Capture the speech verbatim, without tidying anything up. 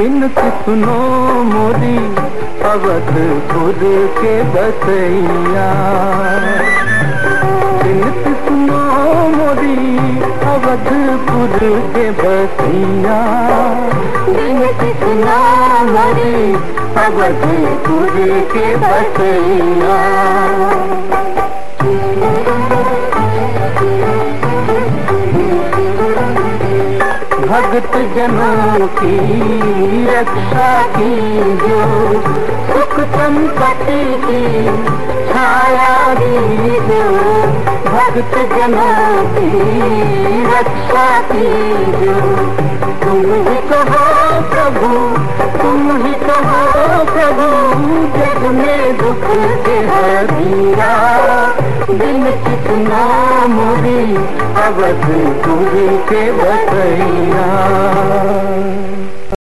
बिनती सुनो मोरी अवधपुर के बसैया, बिनती सुनो मोरी अवधपुर के बसैया, बिनती सुनो मोरी अवधपुर के बसैया। भक्त जनों की रक्षा की जो सुख संपत्ति की छाया दी जो, भक्त जनों की रक्षा की जो, तुम ही तो हो प्रभु, तुम ही तो हो प्रभु, जग में दुख के हरीरा, बिनती सुनो मोरी अवधपुर के बसैया।